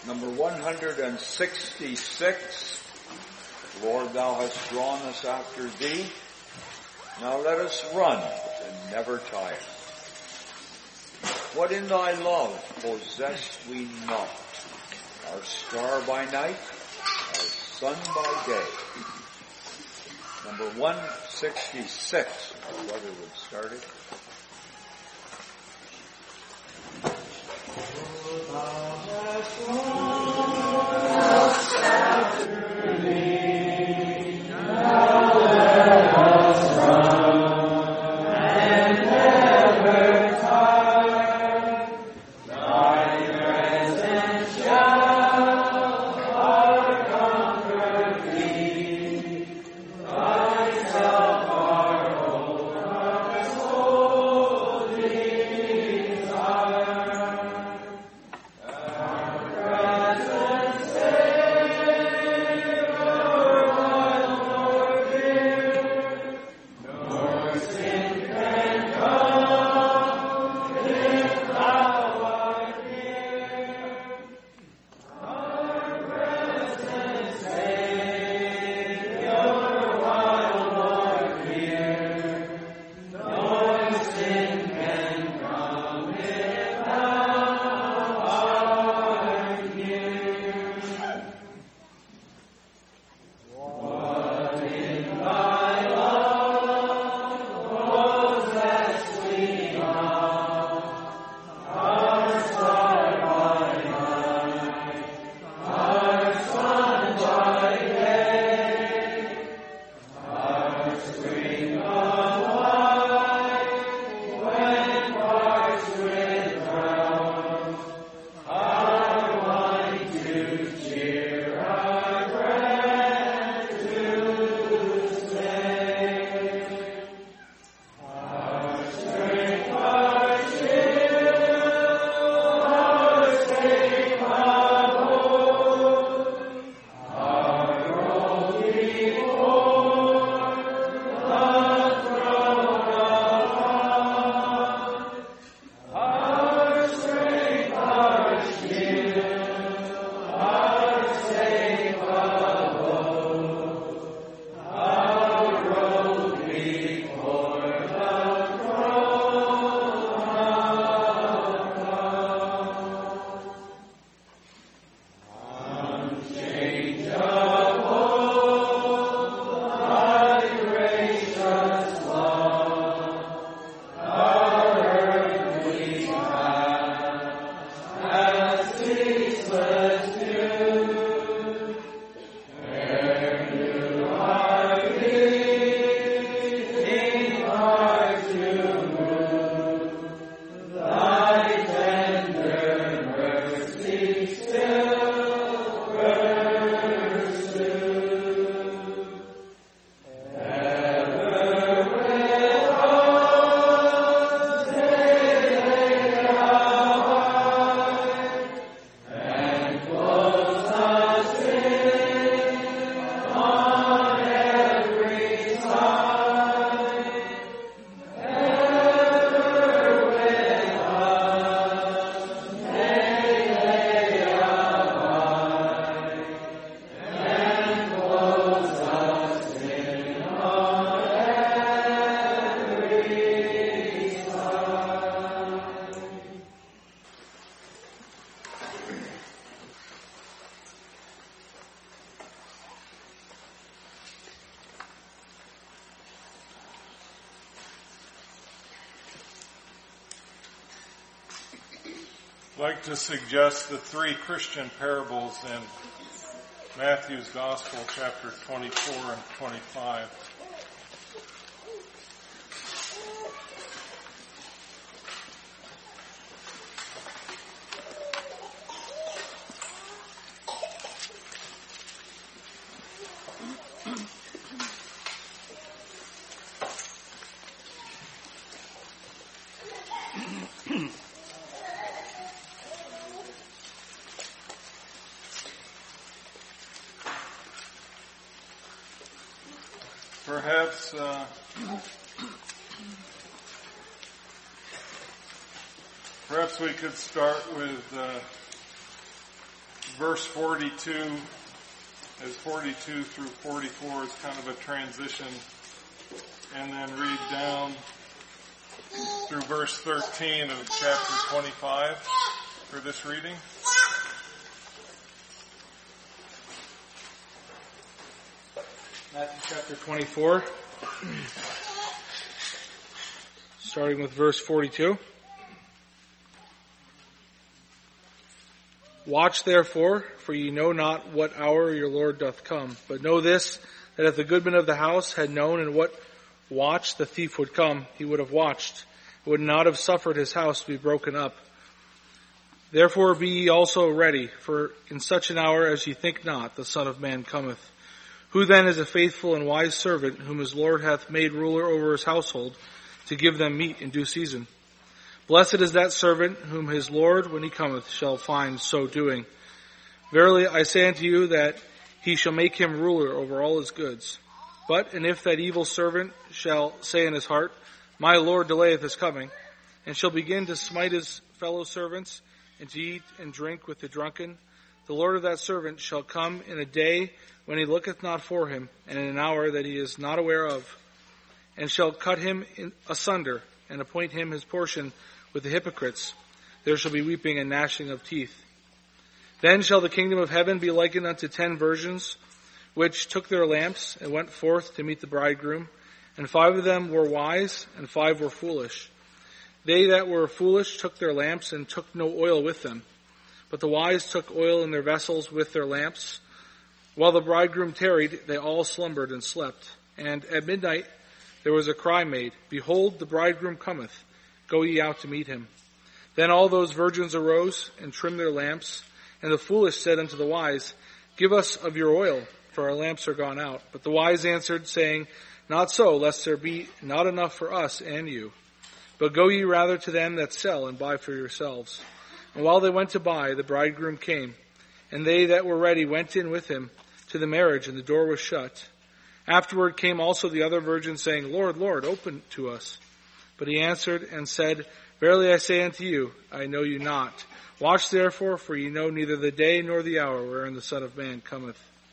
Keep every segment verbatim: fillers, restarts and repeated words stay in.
Number one hundred sixty-six. Lord, thou hast drawn us after thee. Now let us run and never tire. What in thy love possessed we not? Our star by night, our sun by day. Number one sixty-six. Our brother would start it. I'd like to suggest the three Christian parables in Matthew's Gospel, chapter twenty-four and twenty-five. Perhaps uh, perhaps we could start with uh, verse forty-two, as forty-two through forty-four is kind of a transition, and then read down through verse thirteen of chapter twenty-five for this reading. Matthew chapter twenty-four, starting with verse forty-two. Watch therefore, for ye know not what hour your Lord doth come. But know this, that if the goodman of the house had known in what watch the thief would come, he would have watched, and would not have suffered his house to be broken up. Therefore be ye also ready, for in such an hour as ye think not, the Son of Man cometh. Who then is a faithful and wise servant, whom his Lord hath made ruler over his household, to give them meat in due season? Blessed is that servant, whom his Lord, when he cometh, shall find so doing. Verily I say unto you, that he shall make him ruler over all his goods. But, and if that evil servant shall say in his heart, My Lord delayeth his coming, and shall begin to smite his fellow servants, and to eat and drink with the drunken, the Lord of that servant shall come in a day when he looketh not for him, and in an hour that he is not aware of, and shall cut him in asunder, and appoint him his portion with the hypocrites. There shall be weeping and gnashing of teeth. Then shall the kingdom of heaven be likened unto ten virgins, which took their lamps, and went forth to meet the bridegroom. And five of them were wise, and five were foolish. They that were foolish took their lamps, and took no oil with them. But the wise took oil in their vessels with their lamps. While the bridegroom tarried, they all slumbered and slept. And at midnight there was a cry made, Behold, the bridegroom cometh. Go ye out to meet him. Then all those virgins arose and trimmed their lamps. And the foolish said unto the wise, Give us of your oil, for our lamps are gone out. But the wise answered, saying, Not so, lest there be not enough for us and you. But go ye rather to them that sell, and buy for yourselves. And while they went to buy, the bridegroom came. And they that were ready went in with him to the marriage, and the door was shut. Afterward came also the other virgins, saying, Lord, Lord, open to us. But he answered and said, Verily I say unto you, I know you not. Watch therefore, for ye know neither the day nor the hour wherein the Son of Man cometh.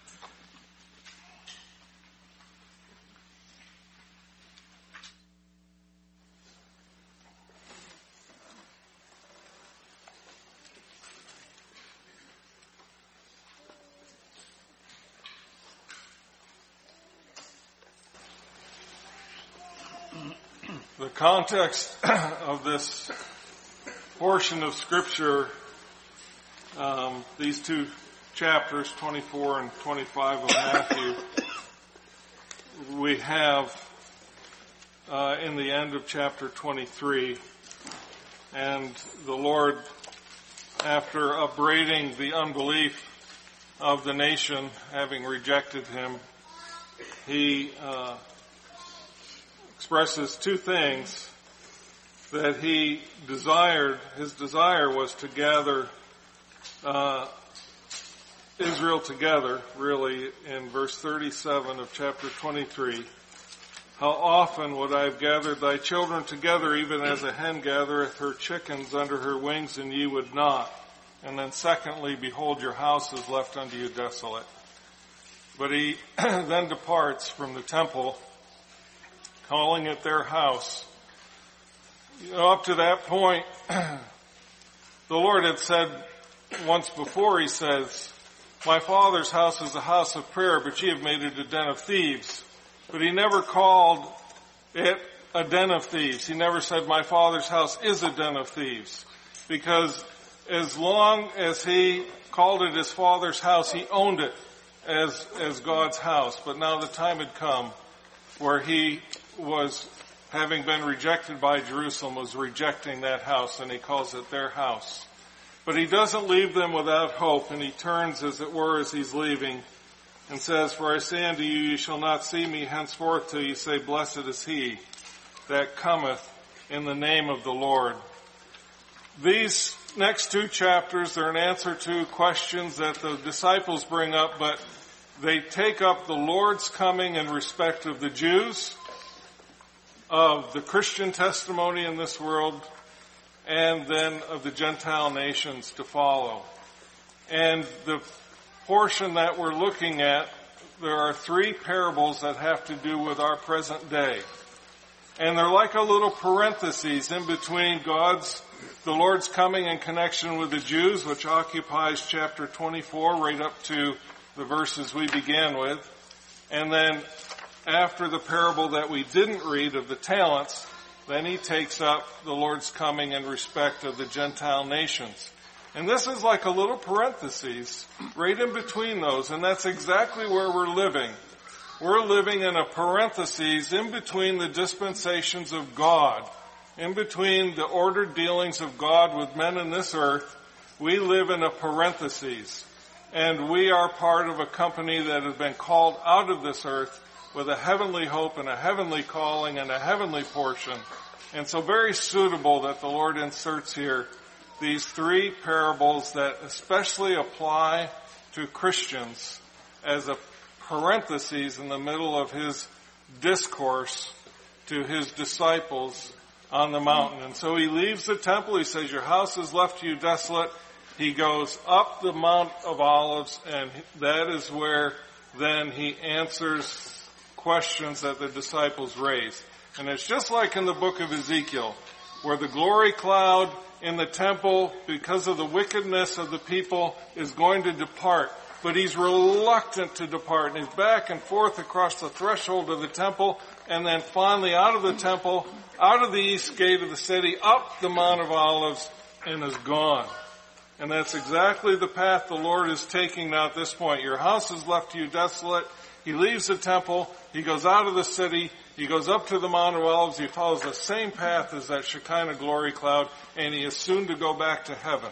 The context of this portion of Scripture, um, these two chapters, twenty-four and twenty-five of Matthew, we have uh, in the end of chapter twenty-three, and the Lord, after upbraiding the unbelief of the nation, having rejected him, he uh, expresses two things that he desired. His desire was to gather uh, Israel together, really, in verse thirty-seven of chapter twenty-three. How often would I have gathered thy children together, even as a hen gathereth her chickens under her wings, and ye would not. And then secondly, behold, your house is left unto you desolate. But he then departs from the temple, calling it their house. You know, up to that point, the Lord had said once before, he says, My Father's house is a house of prayer, but ye have made it a den of thieves. But he never called it a den of thieves. He never said, My Father's house is a den of thieves. Because as long as he called it his Father's house, he owned it as, as God's house. But now the time had come where he was, having been rejected by Jerusalem, was rejecting that house, and he calls it their house. But he doesn't leave them without hope, and he turns, as it were, as he's leaving, and says, For I say unto you, ye shall not see me henceforth till ye say, Blessed is he that cometh in the name of the Lord. These next two chapters, they're an answer to questions that the disciples bring up, but they take up the Lord's coming in respect of the Jews, of the Christian testimony in this world, and then of the Gentile nations to follow. And the portion that we're looking at, there are three parables that have to do with our present day. And they're like a little parentheses in between God's, the Lord's coming in connection with the Jews, which occupies chapter twenty-four right up to the verses we began with. And then after the parable that we didn't read of the talents, then he takes up the Lord's coming in respect of the Gentile nations. And this is like a little parenthesis right in between those, and that's exactly where we're living. We're living in a parenthesis in between the dispensations of God, in between the ordered dealings of God with men in this earth. We live in a parenthesis, and we are part of a company that has been called out of this earth with a heavenly hope and a heavenly calling and a heavenly portion. And so very suitable that the Lord inserts here these three parables that especially apply to Christians as a parenthesis in the middle of his discourse to his disciples on the mountain. And so he leaves the temple. He says, your house is left to you desolate. He goes up the Mount of Olives, and that is where then he answers questions that the disciples raised. And it's just like in the book of Ezekiel, where the glory cloud in the temple, because of the wickedness of the people, is going to depart. But he's reluctant to depart, and he's back and forth across the threshold of the temple, and then finally out of the temple, out of the east gate of the city, up the Mount of Olives, and is gone. And that's exactly the path the Lord is taking now at this point. Your house is left to you desolate. He leaves the temple. He goes out of the city. He goes up to the Mount of Olives. He follows the same path as that Shekinah glory cloud, and he is soon to go back to heaven.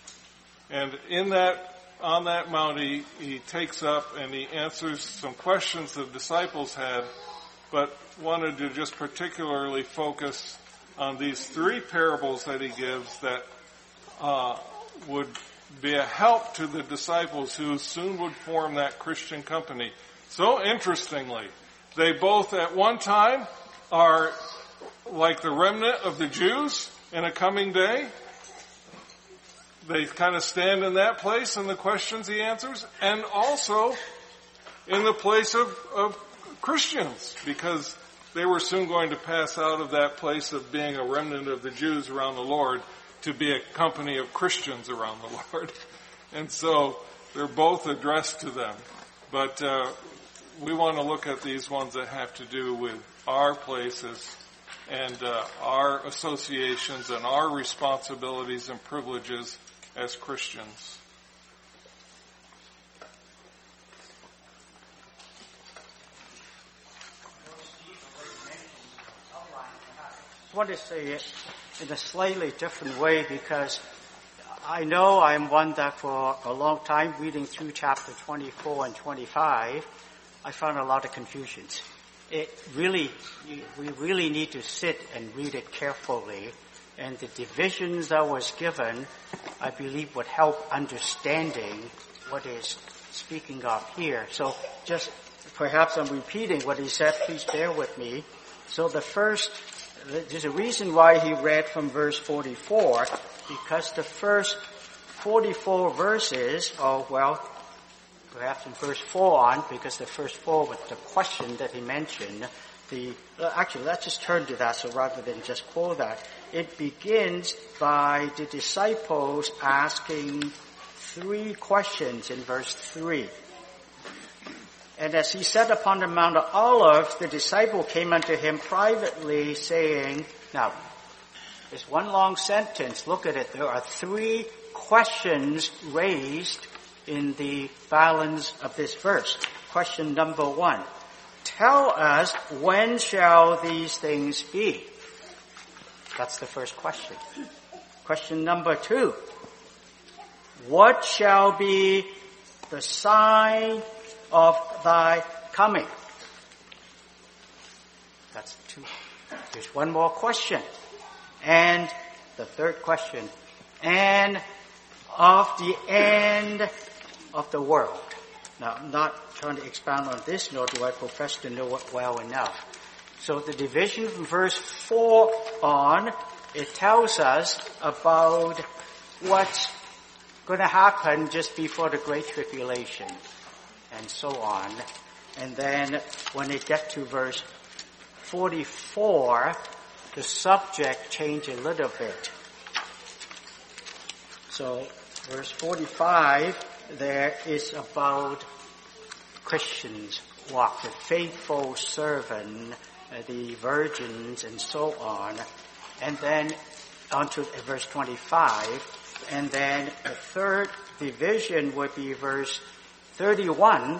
And in that on that mount, he, he takes up and he answers some questions the disciples had, but wanted to just particularly focus on these three parables that he gives that uh, would be a help to the disciples who soon would form that Christian company. So interestingly, they both at one time are like the remnant of the Jews in a coming day. They kind of stand in that place in the questions he answers, and also in the place of, of Christians, because they were soon going to pass out of that place of being a remnant of the Jews around the Lord to be a company of Christians around the Lord. And so they're both addressed to them. But uh, we want to look at these ones that have to do with our places and uh, our associations and our responsibilities and privileges as Christians. I want to say it in a slightly different way, because I know I'm one that for a long time, reading through chapter twenty-four and twenty-five, I found a lot of confusions. It really, we really need to sit and read it carefully. And the divisions that was given, I believe, would help understanding what is speaking of here. So just, perhaps I'm repeating what he said, please bear with me. So the first, there's a reason why he read from verse forty-four, because the first forty-four verses, oh well, perhaps in verse four on, because the first four was the question that he mentioned. The, actually, let's just turn to that, so rather than just quote that. It begins by the disciples asking three questions in verse three. And as he sat upon the Mount of Olives, the disciple came unto him privately, saying, now, there's one long sentence. Look at it. There are three questions raised in the balance of this verse. Question number one. Tell us, when shall these things be? That's the first question. Question number two. What shall be the sign of thy coming? That's two. There's one more question. And the third question. And of the end of the world. Now, I'm not trying to expound on this, nor do I profess to know it well enough. So the division from verse four on, it tells us about what going to happen just before the Great Tribulation, and so on. And then when it gets to verse forty-four, the subject changes a little bit. So verse forty-five, there is about Christians walk, the faithful servant, uh, the virgins, and so on. And then on to verse twenty-five. And then the third division would be verse thirty-one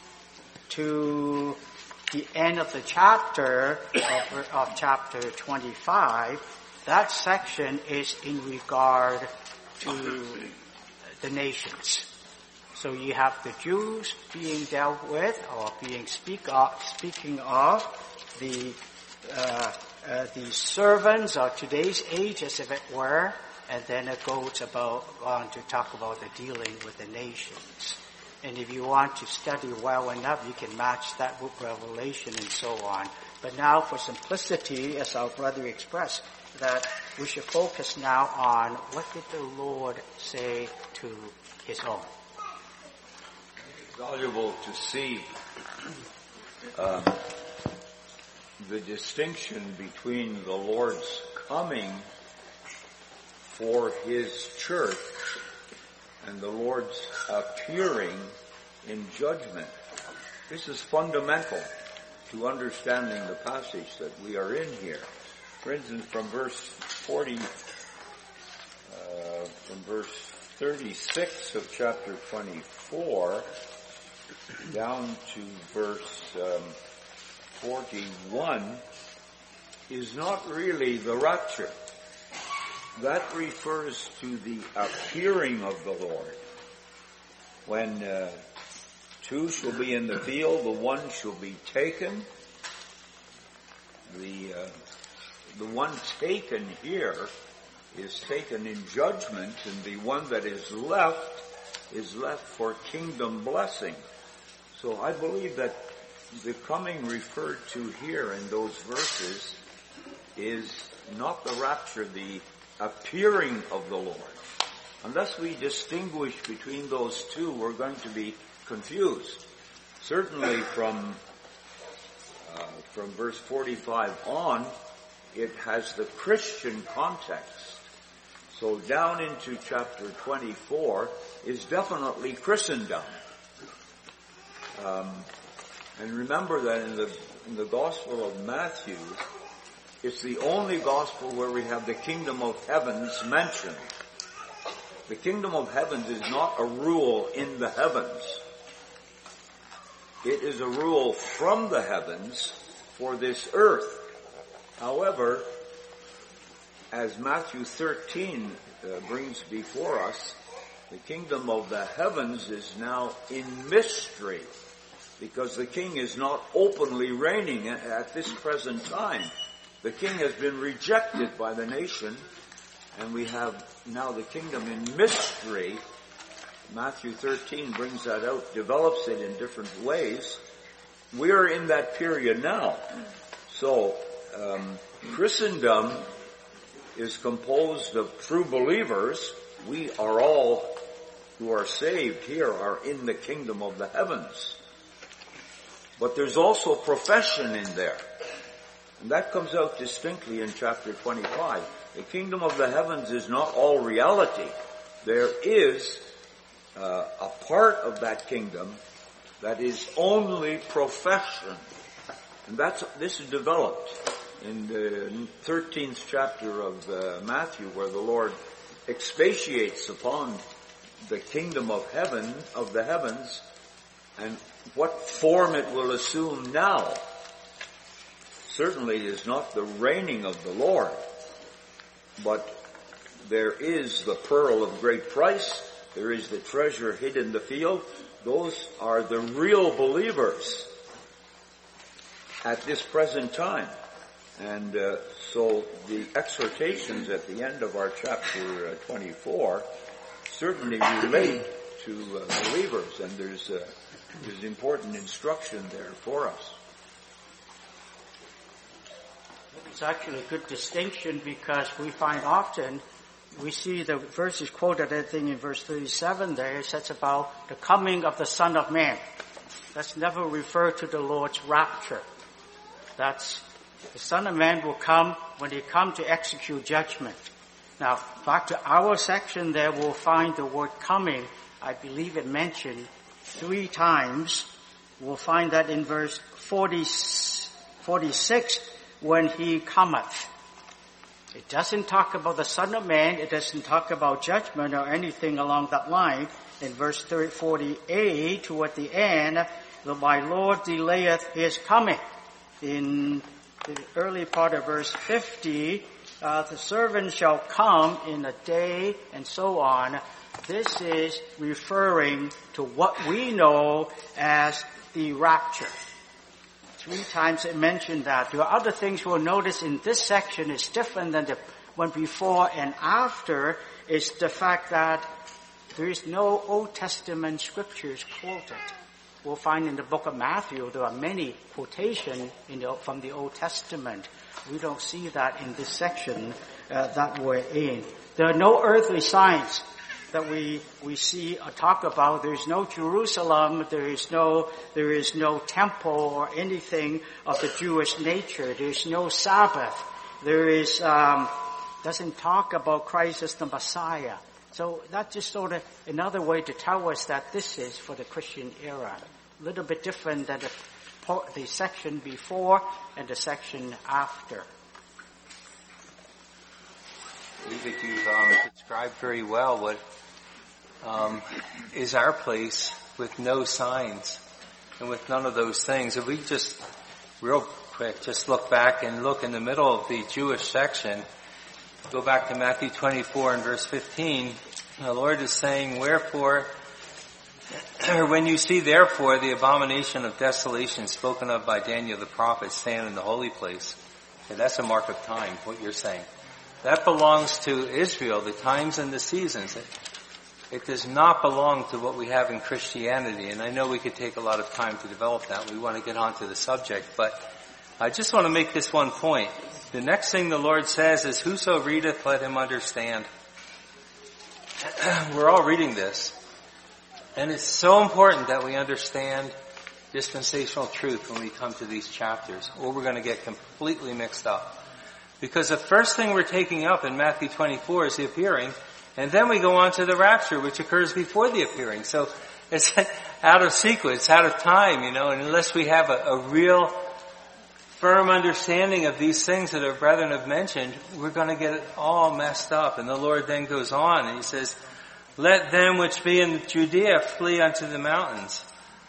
to the end of the chapter of, of chapter twenty-five. That section is in regard to the nations. So you have the Jews being dealt with, or being speak of, speaking of, the uh, uh, the servants of today's age, as if it were, and then it goes about on to talk about the dealing with the nations. And if you want to study well enough, you can match that with Revelation and so on. But now, for simplicity, as our brother expressed, that we should focus now on what did the Lord say to his own. It's valuable to see um, the distinction between the Lord's coming for his church and the Lord's appearing in judgment. This is fundamental to understanding the passage that we are in here. For instance, from verse forty, uh, from verse thirty-six of chapter twenty-four down to verse um, forty-one is not really the rapture. That refers to the appearing of the Lord. When uh, two shall be in the field, the one shall be taken. The uh, the one taken here is taken in judgment, and the one that is left is left for kingdom blessing. So I believe that the coming referred to here in those verses is not the rapture, the appearing of the Lord. Unless we distinguish between those two, we're going to be confused. Certainly from uh, from verse forty-five on, it has the Christian context. So down into chapter twenty-four is definitely Christendom. Um, and remember that in the in the Gospel of Matthew, it's the only gospel where we have the kingdom of heavens mentioned. The kingdom of heavens is not a rule in the heavens. It is a rule from the heavens for this earth. However, as Matthew thirteen uh, brings before us, the kingdom of the heavens is now in mystery, because the king is not openly reigning at this present time. The king has been rejected by the nation, and we have now the kingdom in mystery. Matthew thirteen brings that out, develops it in different ways. We are in that period now. So, um, Christendom is composed of true believers. We are all who are saved here are in the kingdom of the heavens. But there's also profession in there. And that comes out distinctly in chapter twenty-five. The kingdom of the heavens is not all reality. There is uh, a part of that kingdom that is only profession. And that's, this is developed in the thirteenth chapter of uh, Matthew, where the Lord expatiates upon the kingdom of heaven, of the heavens, and what form it will assume now. Certainly it is not the reigning of the Lord, but there is the pearl of great price. There is the treasure hid in the field. Those are the real believers at this present time. And uh, so the exhortations at the end of our chapter uh, twenty-four certainly relate to uh, believers, and there's, uh, there's important instruction there for us. It's actually a good distinction, because we find often we see the verse is quoted, I think, in verse thirty-seven there. It says about the coming of the Son of Man. That's never referred to the Lord's rapture. That's the Son of Man will come when he comes to execute judgment. Now, back to our section there, we'll find the word coming. I believe it mentioned three times. We'll find that in verse forty, forty-six, when he cometh. It doesn't talk about the Son of Man. It doesn't talk about judgment or anything along that line. In verse forty-eight, toward the end, the my Lord delayeth his coming. In the early part of verse fifty, uh, the servant shall come in a day, and so on. This is referring to what we know as the rapture. Three times it mentioned that. There are other things we'll notice in this section is different than the one before and after, is the fact that there is no Old Testament scriptures quoted. We'll find in the book of Matthew there are many quotations in the, from the Old Testament. We don't see that in this section uh, that we're in. There are no earthly signs that we we see or talk about. There is no Jerusalem. There is no there is no temple or anything of the Jewish nature. There is no Sabbath. There is um, doesn't talk about Christ as the Messiah. So that's just sort of another way to tell us that this is for the Christian era. A little bit different than the, the section before and the section after. I believe that you've um, described very well what um, is our place with no signs and with none of those things. If we just, real quick, just look back and look in the middle of the Jewish section, go back to Matthew twenty-four and verse fifteen, the Lord is saying, wherefore, or when you see therefore the abomination of desolation spoken of by Daniel the prophet stand in the holy place. Okay, that's a mark of time, what you're saying. That belongs to Israel, the times and the seasons. It, it does not belong to what we have in Christianity. And I know we could take a lot of time to develop that. We want to get on to the subject. But I just want to make this one point. The next thing the Lord says is, whoso readeth, let him understand. We're all reading this. And it's so important that we understand dispensational truth when we come to these chapters, or we're going to get completely mixed up. Because the first thing we're taking up in Matthew twenty-four is the appearing, and then we go on to the rapture, which occurs before the appearing. So it's out of sequence, out of time, you know, and unless we have a, a real firm understanding of these things that our brethren have mentioned, we're going to get it all messed up. And the Lord then goes on and he says, let them which be in Judea flee unto the mountains.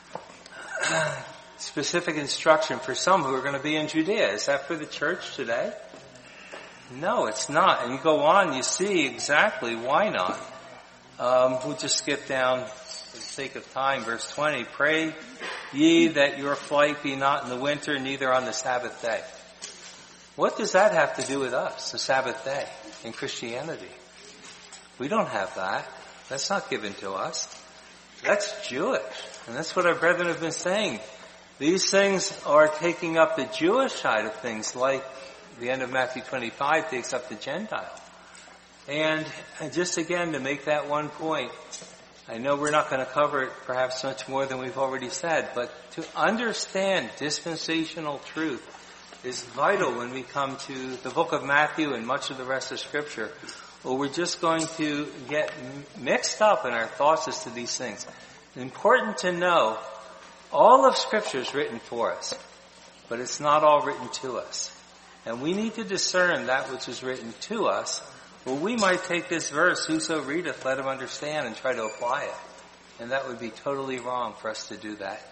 Specific instruction for some who are going to be in Judea. Is that for the church today? No, it's not. And you go on, you see exactly why not. Um, we'll just skip down for the sake of time. Verse twenty, pray ye that your flight be not in the winter, neither on the Sabbath day. What does that have to do with us, the Sabbath day, in Christianity? We don't have that. That's not given to us. That's Jewish. And that's what our brethren have been saying. These things are taking up the Jewish side of things, like the end of Matthew twenty-five takes up the Gentile. And just again, to make that one point, I know we're not going to cover it perhaps much more than we've already said, but to understand dispensational truth is vital when we come to the book of Matthew and much of the rest of Scripture, or we're just going to get mixed up in our thoughts as to these things. It's important to know all of Scripture is written for us, but it's not all written to us. And we need to discern that which is written to us. Well, we might take this verse, whoso readeth, let him understand, and try to apply it. And that would be totally wrong for us to do that.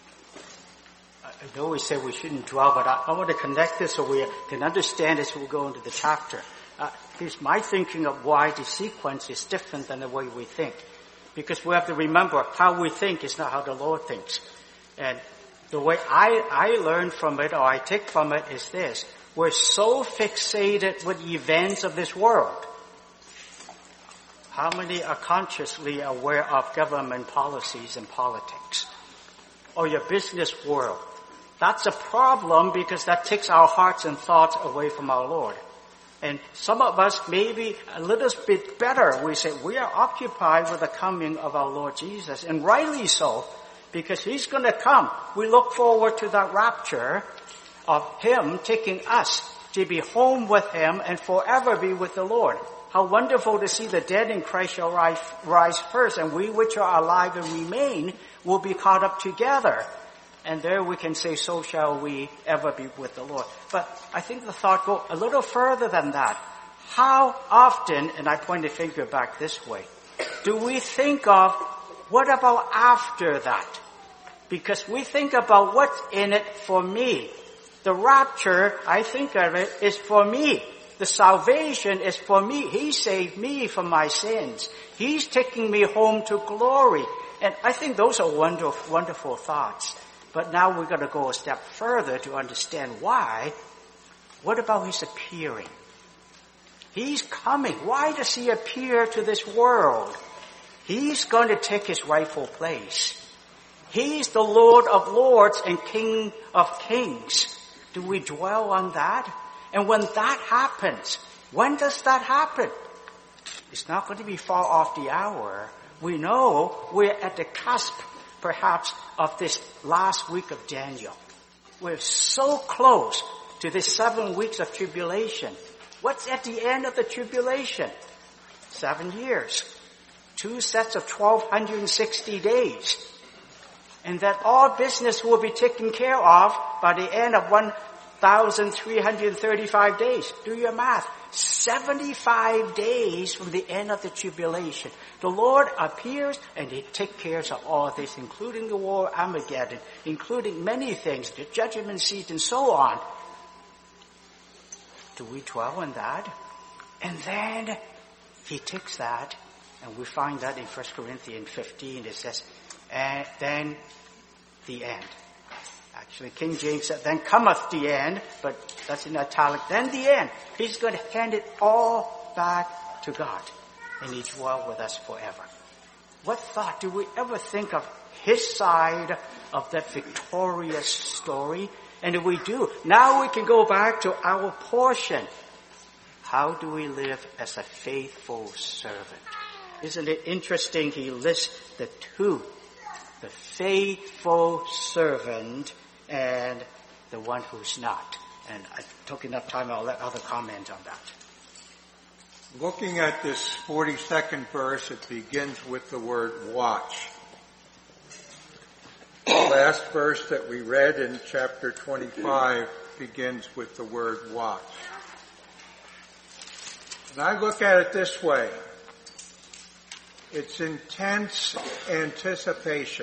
I always say we shouldn't dwell, but I, I want to connect this so we can understand as we go into the chapter. Uh, here's my thinking of why the sequence is different than the way we think. Because we have to remember how we think is not how the Lord thinks. And the way I, I learn from it, or I take from it, is this. We're so fixated with events of this world. How many are consciously aware of government policies and politics? Or your business world? That's a problem because that takes our hearts and thoughts away from our Lord. And some of us maybe a little bit better. We say we are occupied with the coming of our Lord Jesus, and rightly so, because He's going to come. We look forward to that rapture of Him taking us to be home with Him and forever be with the Lord. How wonderful to see the dead in Christ shall rise, rise first, and we which are alive and remain will be caught up together. And there we can say, so shall we ever be with the Lord. But I think the thought goes a little further than that. How often, and I point the finger back this way, do we think of what about after that? Because we think about what's in it for me. The rapture, I think of it, is for me. The salvation is for me. He saved me from my sins. He's taking me home to glory. And I think those are wonderful, wonderful thoughts. But now we've got to go a step further to understand why. What about His appearing? He's coming. Why does He appear to this world? He's going to take His rightful place. He's the Lord of lords and King of kings. Do we dwell on that? And when that happens, when does that happen? It's not going to be far off the hour. We know we're at the cusp, perhaps, of this last week of Daniel. We're so close to this seven weeks of tribulation. What's at the end of the tribulation? Seven years. Two sets of twelve sixty days. And that all business will be taken care of by the end of one thousand three hundred thirty-five days. Do your math. seventy-five days from the end of the tribulation. The Lord appears and He takes care of all this, including the war of Armageddon, including many things, the judgment seat and so on. Do we dwell on that? And then He takes that, and we find that in First Corinthians fifteen. It says, and then the end. Actually, King James said, then cometh the end, but that's in italic. Then the end. He's going to hand it all back to God, and He dwell with us forever. What thought do we ever think of His side of that victorious story? And if we do, now we can go back to our portion. How do we live as a faithful servant? Isn't it interesting He lists the two, the faithful servant and the one who's not. And I took enough time, I'll let other comment on that. Looking at this forty-second verse, it begins with the word watch. The last verse that we read in chapter twenty-five begins with the word watch. And I look at it this way. It's intense anticipation.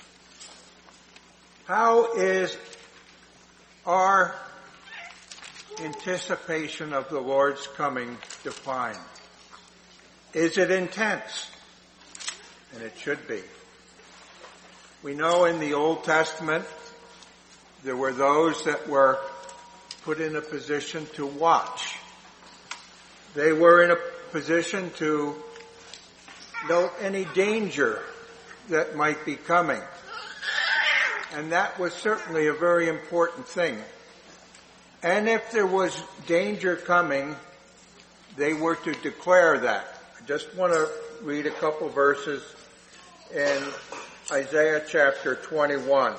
How is our anticipation of the Lord's coming defined? Is it intense? And it should be. We know in the Old Testament there were those that were put in a position to watch. They were in a position to note any danger that might be coming. And that was certainly a very important thing. And if there was danger coming, they were to declare that. I just want to read a couple verses in Isaiah chapter twenty-one.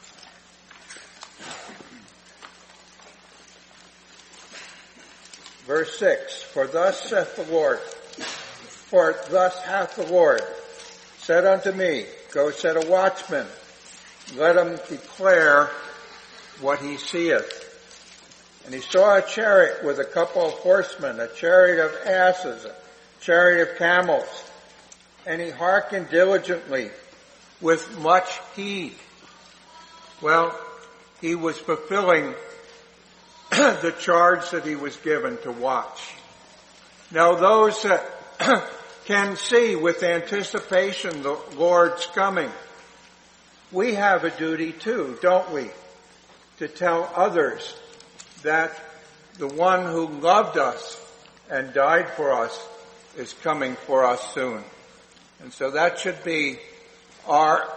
Verse six, For thus saith the Lord, For thus hath the Lord said unto me, Go set a watchman, let him declare what he seeth. And he saw a chariot with a couple of horsemen, a chariot of asses, a chariot of camels. And he hearkened diligently with much heed. Well, he was fulfilling the charge that he was given to watch. Now those that can see with anticipation the Lord's coming, we have a duty too, don't we? To tell others that the one who loved us and died for us is coming for us soon. And so that should be our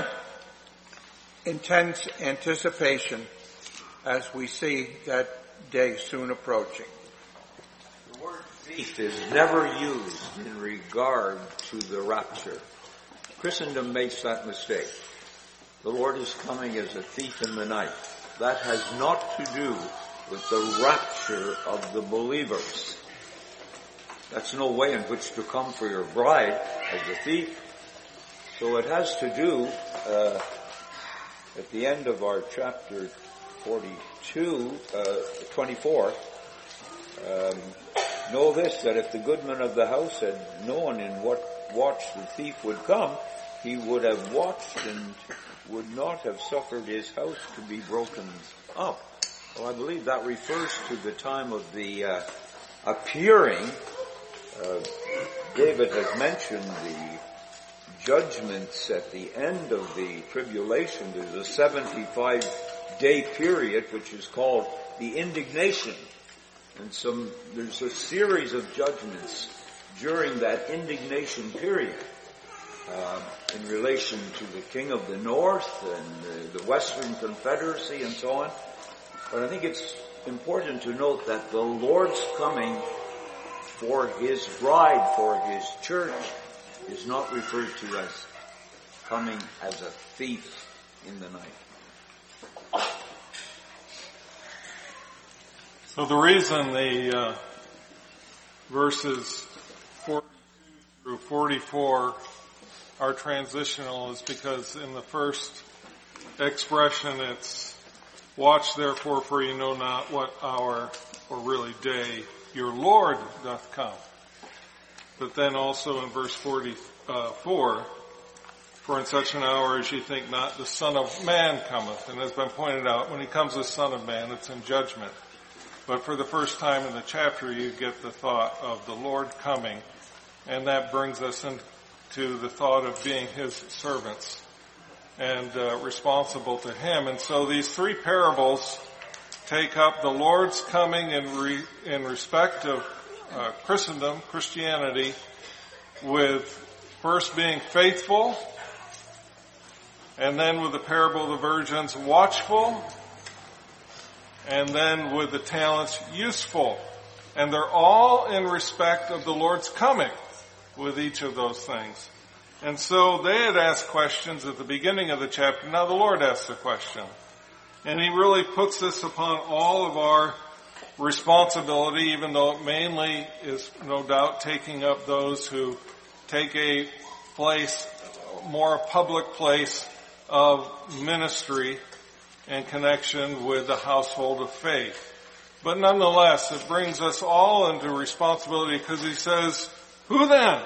intense anticipation as we see that day soon approaching. The word thief is never used in regard to the rapture. Christendom makes that mistake. The Lord is coming as a thief in the night. That has not to do with the rapture of the believers. That's no way in which to come for your bride as a thief. So it has to do, uh, at the end of our chapter forty-two, uh, twenty-four, um, know this, that if the goodman of the house had known in what watch the thief would come, he would have watched and would not have suffered his house to be broken up. Well, I believe that refers to the time of the uh, appearing. Uh, David has mentioned the judgments at the end of the tribulation. There's a seventy-five day period which is called the indignation. And some, there's a series of judgments during that indignation period uh, in relation to the king of the north and the, the Western Confederacy and so on. But I think it's important to note that the Lord's coming for his bride, for his church, is not referred to as coming as a thief in the night. So the reason the uh, verses forty-two through forty-four are transitional is because in the first expression it's, watch therefore, for you know not what hour, or really day, your Lord doth come. But then also in verse forty-four, for in such an hour as ye think not, the Son of Man cometh. And as been pointed out, when he comes as Son of Man, it's in judgment. But for the first time in the chapter, you get the thought of the Lord coming. And that brings us into the thought of being his servants and uh, responsible to him. And so these three parables take up the Lord's coming in, re, in respect of uh, Christendom, Christianity, with first being faithful, and then with the parable of the virgins, watchful, and then with the talents, useful. And they're all in respect of the Lord's coming with each of those things. And so they had asked questions at the beginning of the chapter. Now the Lord asks a question. And he really puts this upon all of our responsibility, even though it mainly is no doubt taking up those who take a place, more public place of ministry in connection with the household of faith. But nonetheless, it brings us all into responsibility because he says, who then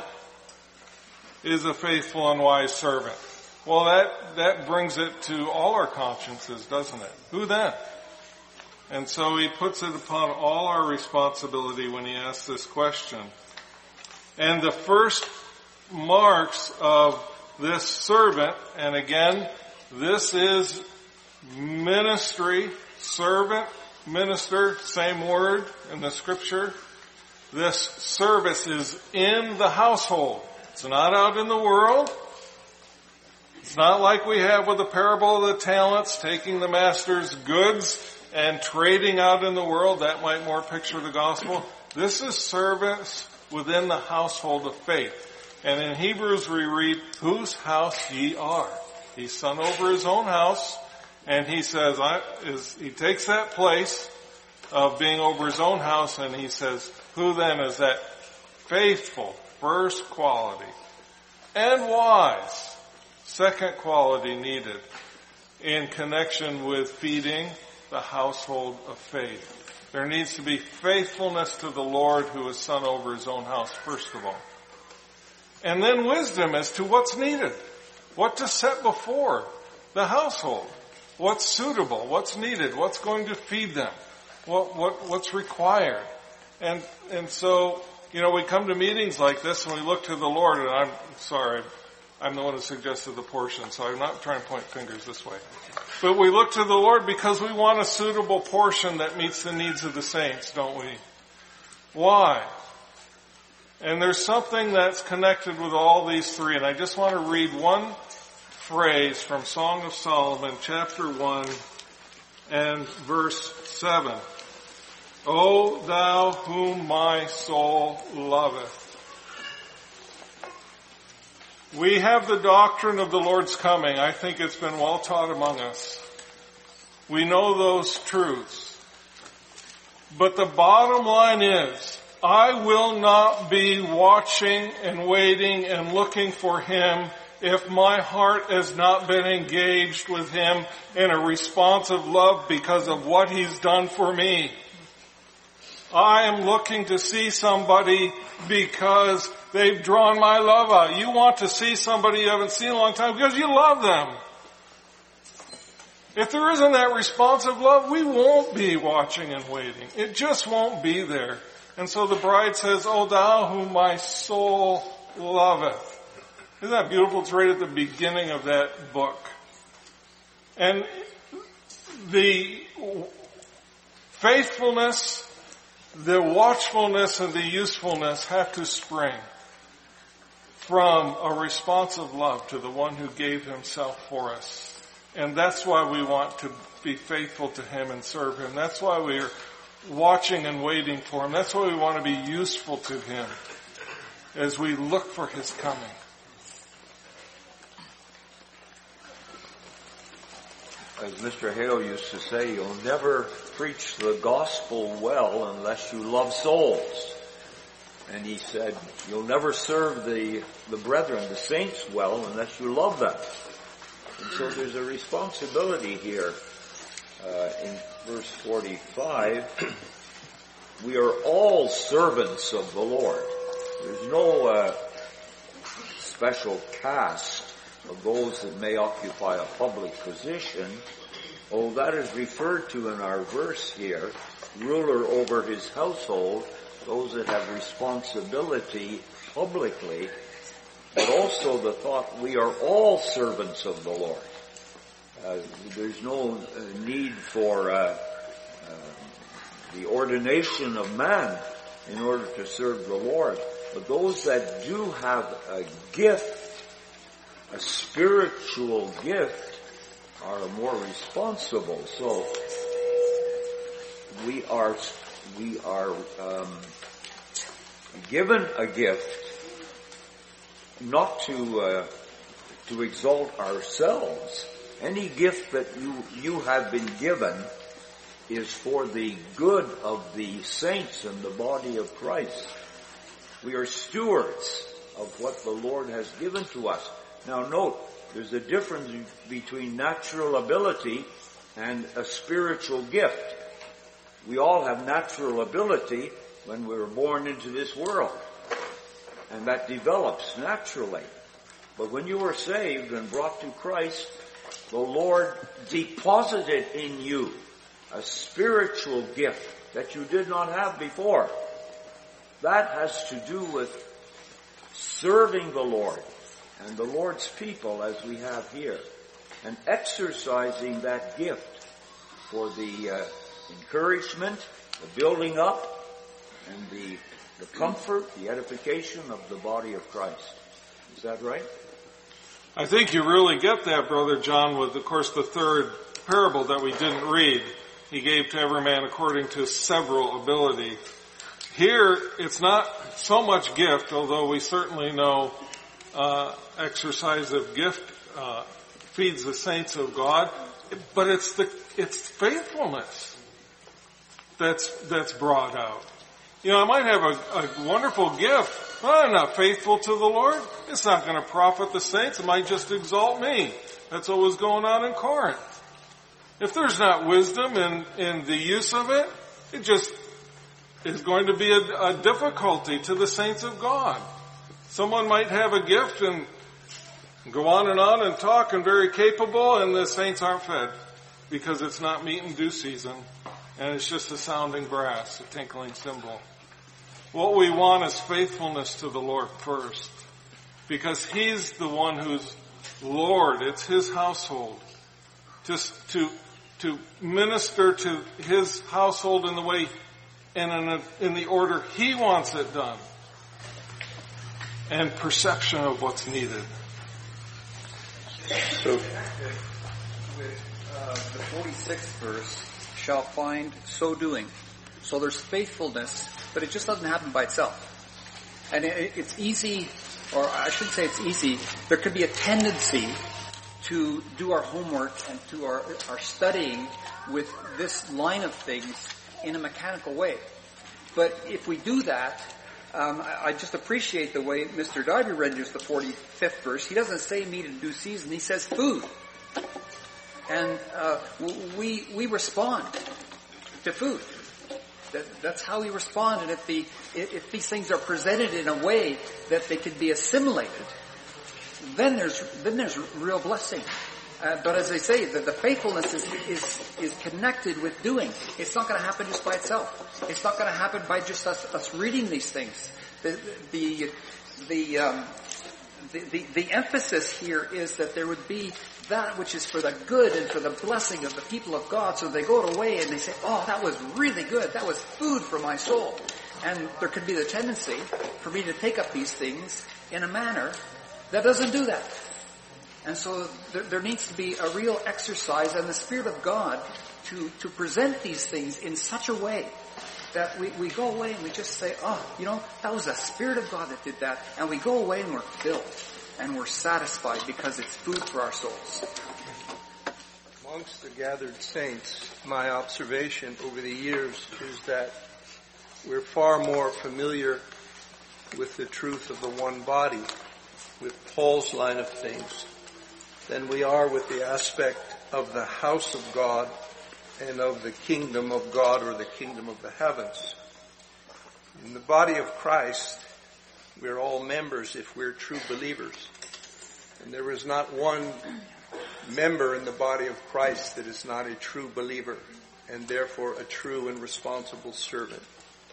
is a faithful and wise servant? Well, that, that brings it to all our consciences, doesn't it? Who then? And so he puts it upon all our responsibility when he asks this question. And the first marks of this servant, and again, this is ministry, servant, minister, same word in the scripture. This service is in the household. It's not out in the world. It's not like we have with the parable of the talents, taking the master's goods and trading out in the world. That might more picture the gospel. This is service within the household of faith. And in Hebrews we read, whose house ye are. He's son over his own house. And he says, I, is, he takes that place of being over his own house and he says, who then is that faithful, first quality, and wise, second quality needed in connection with feeding the household of faith? There needs to be faithfulness to the Lord who is son over his own house, first of all. And then wisdom as to what's needed, what to set before the household. What's suitable? What's needed? What's going to feed them? What, what, what's required? And, and so, you know, we come to meetings like this and we look to the Lord, and I'm sorry, I'm the one who suggested the portion, so I'm not trying to point fingers this way. But we look to the Lord because we want a suitable portion that meets the needs of the saints, don't we? Why? And there's something that's connected with all these three, and I just want to read one phrase from Song of Solomon, chapter one, and verse seven. O thou whom my soul loveth. We have the doctrine of the Lord's coming. I think it's been well taught among us. We know those truths. But the bottom line is, I will not be watching and waiting and looking for Him if my heart has not been engaged with Him in a responsive love because of what He's done for me. I am looking to see somebody because they've drawn my love out. You want to see somebody you haven't seen in a long time because you love them. If there isn't that responsive love, we won't be watching and waiting. It just won't be there. And so the bride says, O thou whom my soul loveth. Isn't that beautiful? It's right at the beginning of that book. And the faithfulness, the watchfulness, and the usefulness have to spring from a responsive love to the one who gave Himself for us. And that's why we want to be faithful to Him and serve Him. That's why we're watching and waiting for Him. That's why we want to be useful to Him as we look for His coming. As Mister Hale used to say, you'll never preach the gospel well unless you love souls. And he said, you'll never serve the, the brethren, the saints, well unless you love them. And so there's a responsibility here uh, in verse forty-five. We are all servants of the Lord. There's no uh, special caste of those that may occupy a public position. Oh, that is referred to in our verse here. Ruler over his household, those that have responsibility publicly, but also the thought we are all servants of the Lord. Uh, there's no uh, need for uh, uh, the ordination of man in order to serve the Lord. But those that do have a gift, a spiritual gift, are more responsible. So we are we are um, given a gift not to uh, to exalt ourselves. Any gift that you you have been given is for the good of the saints and the body of Christ. We are stewards of what the Lord has given to us. Now note, there's a difference between natural ability and a spiritual gift. We all have natural ability when we were born into this world. And that develops naturally. But when you were saved and brought to Christ, the Lord deposited in you a spiritual gift that you did not have before. That has to do with serving the Lord and the Lord's people as we have here, and exercising that gift for the uh, encouragement, the building up, and the, the comfort, the edification of the body of Christ. Is that right? I think you really get that, Brother John, with, of course, the third parable that we didn't read. He gave to every man according to several ability. Here, it's not so much gift, although we certainly know uh, exercise of gift uh, feeds the saints of God, but it's the it's faithfulness that's that's brought out. You know, I might have a, a wonderful gift, but I'm not faithful to the Lord. It's not going to profit the saints. It might just exalt me. That's what was going on in Corinth. If there's not wisdom in, in the use of it, it just is going to be a, a difficulty to the saints of God. Someone might have a gift and go on and on and talk and very capable, and the saints aren't fed because it's not meat and due season, and it's just a sounding brass, a tinkling cymbal. What we want is faithfulness to the Lord first, because He's the one who's Lord. It's His household. Just to to minister to His household in the way and in, a, in the order He wants it done, and perception of what's needed. So, with uh, the forty-sixth verse, shall find so doing, So there's faithfulness, but it just doesn't happen by itself. And it, it's easy, or I shouldn't say it's easy, there could be a tendency to do our homework and do our, our studying with this line of things in a mechanical way. But if we do that, um, I, I just appreciate the way Mister Darby renders the forty-fifth verse. He doesn't say meat in due season, he says food. And uh, we we respond to food. That, that's how we respond. And if the if these things are presented in a way that they can be assimilated, then there's then there's real blessing. Uh, but as I say, the, the faithfulness is, is is connected with doing. It's not going to happen just by itself. It's not going to happen by just us us reading these things. The the the um, the, the, the emphasis here is that there would be that which is for the good and for the blessing of the people of God. So they go away and they say, oh, that was really good. That was food for my soul. And there could be the tendency for me to take up these things in a manner that doesn't do that. And so there, there needs to be a real exercise and the Spirit of God to, to present these things in such a way that we, we go away and we just say, oh, you know, that was the Spirit of God that did that. And we go away and we're filled and we're satisfied because it's food for our souls. Amongst the gathered saints, my observation over the years is that we're far more familiar with the truth of the one body, with Paul's line of things, than we are with the aspect of the house of God and of the kingdom of God or the kingdom of the heavens. In the body of Christ, we're all members if we're true believers. And there is not one member in the body of Christ that is not a true believer and therefore a true and responsible servant.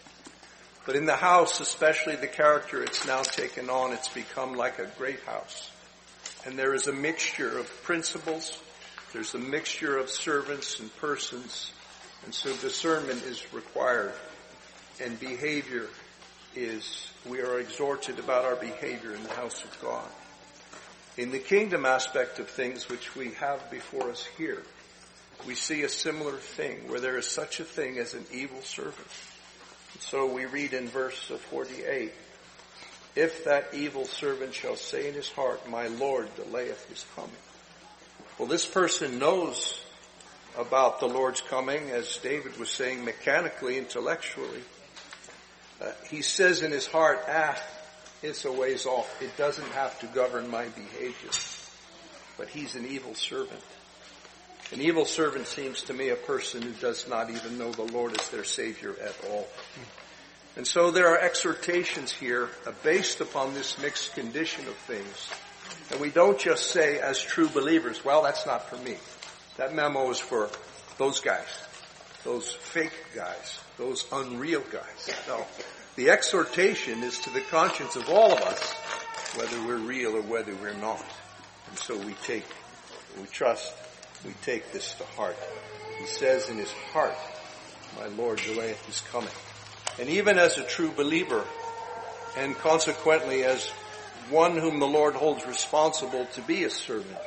But in the house, especially the character it's now taken on, it's become like a great house. And there is a mixture of principles, there's a mixture of servants and persons, and so discernment is required. And behavior is, we are exhorted about our behavior in the house of God. In the kingdom aspect of things which we have before us here, we see a similar thing where there is such a thing as an evil servant. So we read in verse forty-eight, if that evil servant shall say in his heart, my Lord delayeth his coming. Well, this person knows about the Lord's coming, as David was saying, mechanically, intellectually. Uh, he says in his heart, ah, it's a ways off. It doesn't have to govern my behavior. But he's an evil servant. An evil servant seems to me a person who does not even know the Lord as their Savior at all. And so there are exhortations here uh, based upon this mixed condition of things. And we don't just say as true believers, well, that's not for me. That memo is for those guys, those fake guys, those unreal guys. No. The exhortation is to the conscience of all of us, whether we're real or whether we're not. And so we take, we trust, we take this to heart. He says in his heart, my Lord delayeth his coming. And even as a true believer, and consequently as one whom the Lord holds responsible to be a servant,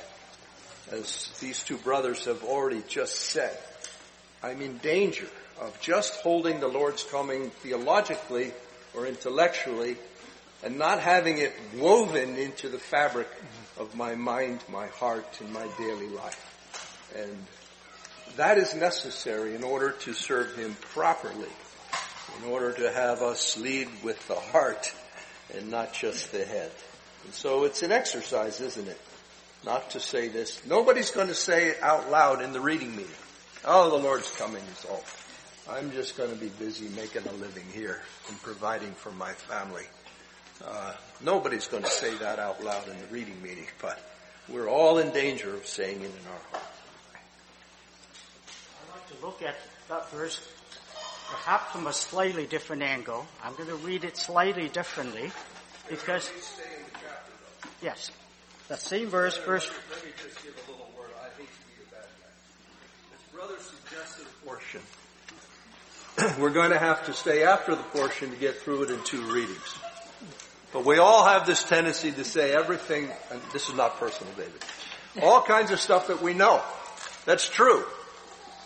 as these two brothers have already just said, I'm in danger of just holding the Lord's coming theologically or intellectually and not having it woven into the fabric of my mind, my heart, and my daily life. And that is necessary in order to serve him properly, in order to have us lead with the heart and not just the head. And so it's an exercise, isn't it? Not to say this. Nobody's going to say it out loud in the reading meeting. Oh, the Lord's coming is all. I'm just going to be busy making a living here and providing for my family. Uh, nobody's going to say that out loud in the reading meeting, but we're all in danger of saying it in our heart. I'd like to look at that verse perhaps from a slightly different angle. I'm going to read it slightly differently because, yes, that same verse, verse. Let me just give a little word. I hate to be a bad guy. As brother suggested a portion, we're going to have to stay after the portion to get through it in two readings. But we all have this tendency to say everything, and this is not personal, David, all kinds of stuff that we know. That's true.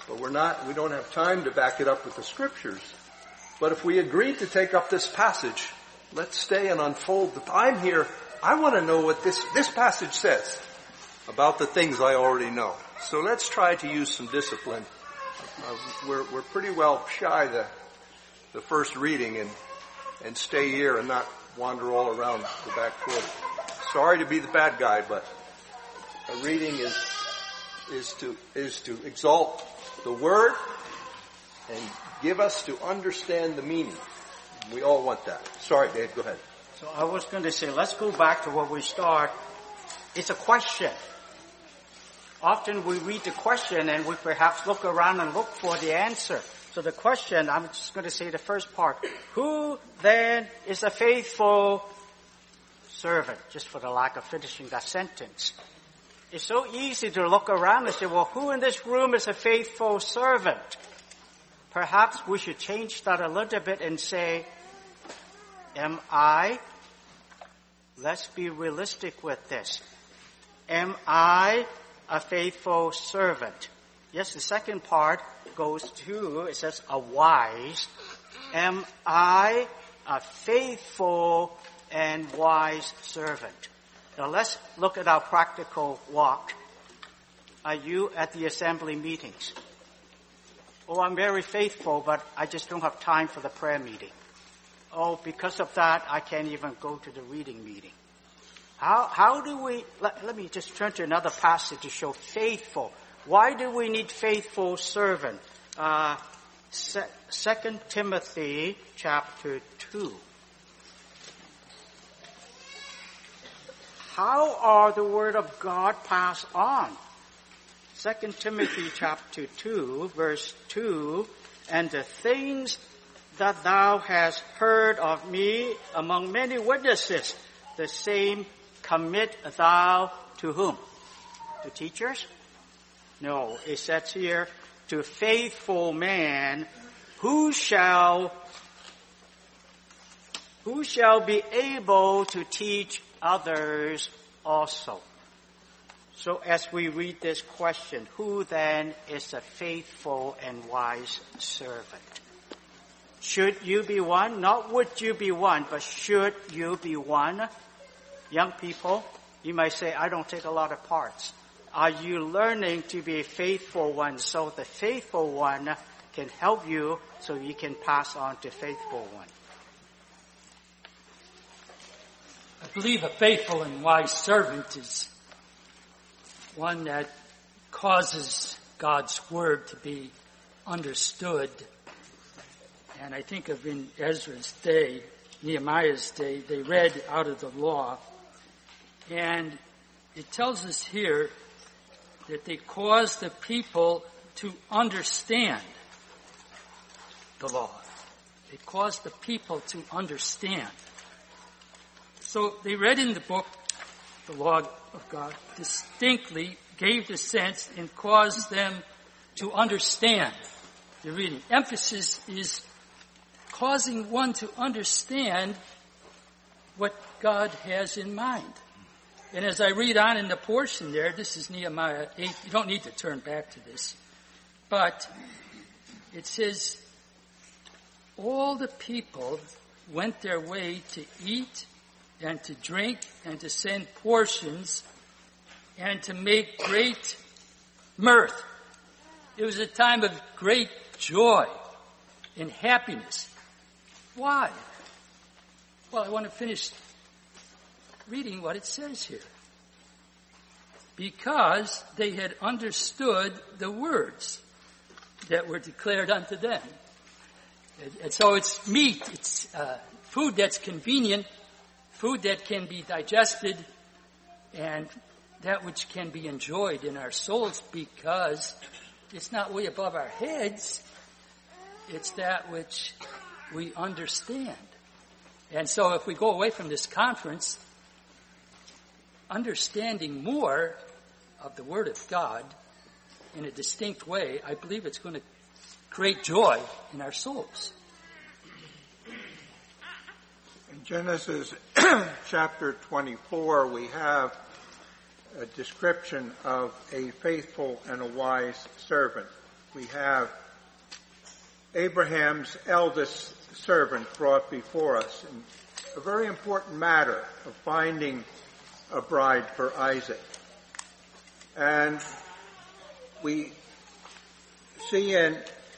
but we're not, we don't have time to back it up with the scriptures. But if we agreed to take up this passage, let's stay and unfold. The, I'm here, I want to know what this, this passage says about the things I already know. So let's try to use some discipline. Uh, we're, we're pretty well shy the, the first reading and, and stay here and not wander all around the back court. Sorry to be the bad guy, but a reading is, is to, is to exalt the word and give us to understand the meaning. We all want that. Sorry, Dave, go ahead. So I was going to say, let's go back to where we start. It's a question. Often we read the question and we perhaps look around and look for the answer. So the question, I'm just going to say the first part. Who then is a faithful servant? Just for the lack of finishing that sentence. It's so easy to look around and say, well, who in this room is a faithful servant? Perhaps we should change that a little bit and say, am I? Let's be realistic with this. Am I a faithful servant? Yes, the second part goes to, it says, a wise. Am I a faithful and wise servant? Now let's look at our practical walk. Are you at the assembly meetings? Oh, I'm very faithful, but I just don't have time for the prayer meeting. Oh, because of that, I can't even go to the reading meeting. How, how do we, let, let me just turn to another passage to show faithful. Why do we need faithful servant? Uh, Second Timothy chapter two. How are the word of God passed on? Second Timothy chapter two, verse two, and the things that thou hast heard of me among many witnesses, the same commit thou to whom? To teachers? No, it says here, to faithful man who shall, who shall be able to teach others also. So as we read this question, who then is a faithful and wise servant? Should you be one? Not would you be one, but should you be one? Young people, you might say, I don't take a lot of parts. Are you learning to be a faithful one so the faithful one can help you so you can pass on to faithful one? I believe a faithful and wise servant is one that causes God's word to be understood. And I think of in Ezra's day, Nehemiah's day, they read out of the law. And it tells us here that they caused the people to understand the law. They caused the people to understand. So they read in the book, the law of God, distinctly gave the sense and caused them to understand the reading. Emphasis is causing one to understand what God has in mind. And as I read on in the portion there, this is Nehemiah eight. You don't need to turn back to this. But it says, all the people went their way to eat and to drink and to send portions and to make great mirth. It was a time of great joy and happiness. Why? Well, I want to finish reading what it says here. Because they had understood the words that were declared unto them. And, and so it's meat, it's uh, food that's convenient, food that can be digested, and that which can be enjoyed in our souls because it's not way above our heads, it's that which we understand. And so if we go away from this conference understanding more of the Word of God in a distinct way, I believe it's going to create joy in our souls. In Genesis chapter twenty-four, we have a description of a faithful and a wise servant. we have Abraham's eldest servant brought before us, and a very important matter of finding a bride for Isaac. And we see in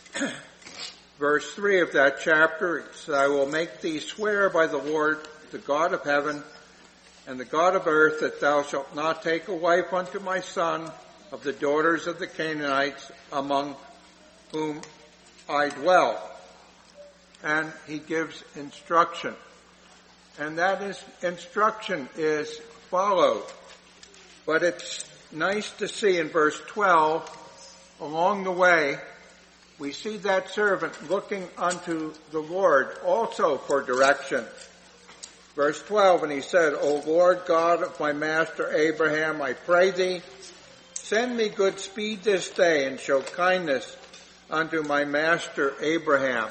verse three of that chapter, it says, I will make thee swear by the Lord, the God of heaven, and the God of earth, that thou shalt not take a wife unto my son of the daughters of the Canaanites among whom I dwell. And he gives instruction. And that is, instruction is followed. But it's nice to see in verse twelve, along the way, we see that servant looking unto the Lord also for direction. Verse twelve, and he said, O Lord God of my master Abraham, I pray thee, send me good speed this day and show kindness unto my master Abraham.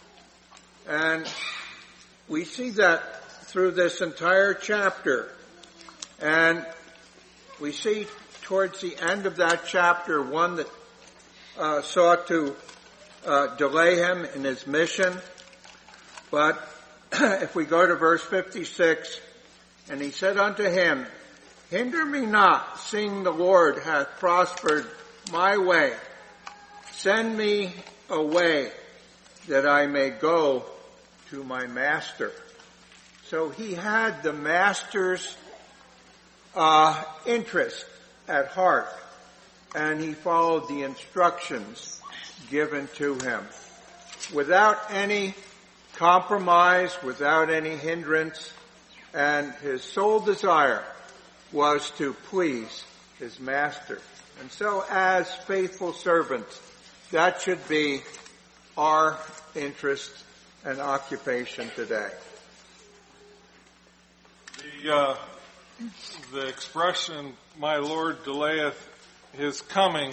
And we see that through this entire chapter. And we see towards the end of that chapter one that uh, sought to uh, delay him in his mission. But if we go to verse fifty-six, and he said unto him, hinder me not, seeing the Lord hath prospered my way. Send me away that I may go to my master. So he had the master's uh, interest at heart, and he followed the instructions given to him without any compromise, without any hindrance, and his sole desire was to please his master. And so as faithful servants, that should be our interest and occupation today. The, uh, the expression, my Lord delayeth his coming,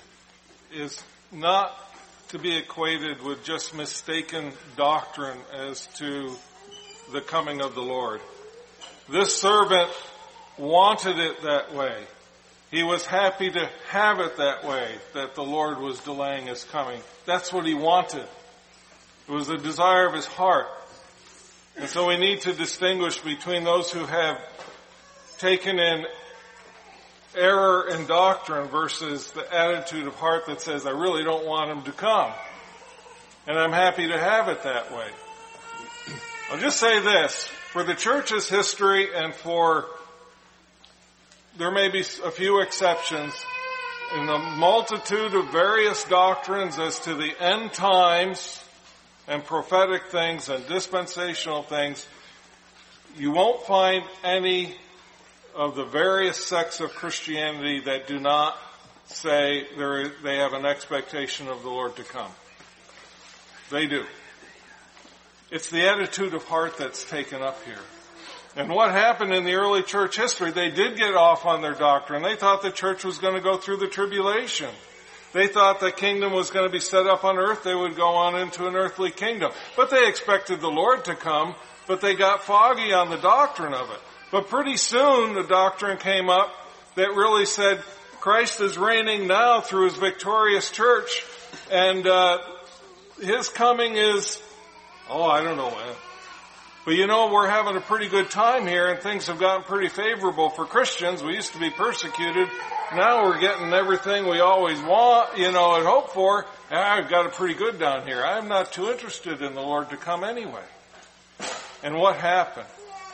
is not to be equated with just mistaken doctrine as to the coming of the Lord. This servant wanted it that way. He was happy to have it that way, that the Lord was delaying his coming. That's what he wanted. It was the desire of his heart. And so we need to distinguish between those who have taken in error in doctrine versus the attitude of heart that says, I really don't want him to come. And I'm happy to have it that way. I'll just say this. For the church's history and for, there may be a few exceptions, in the multitude of various doctrines as to the end times and prophetic things and dispensational things, you won't find any of the various sects of Christianity that do not say they have an expectation of the Lord to come. They do. It's the attitude of heart that's taken up here. And what happened in the early church history, they did get off on their doctrine. They thought the church was going to go through the tribulation. They thought the kingdom was going to be set up on earth. They would go on into an earthly kingdom. But they expected the Lord to come, but they got foggy on the doctrine of it. But pretty soon the doctrine came up that really said Christ is reigning now through his victorious church, and uh, his coming is, oh, I don't know when. But you know, we're having a pretty good time here, and things have gotten pretty favorable for Christians. We used to be persecuted. Now we're getting everything we always want, you know, and hope for. And I've got it pretty good down here. I'm not too interested in the Lord to come anyway. And what happened?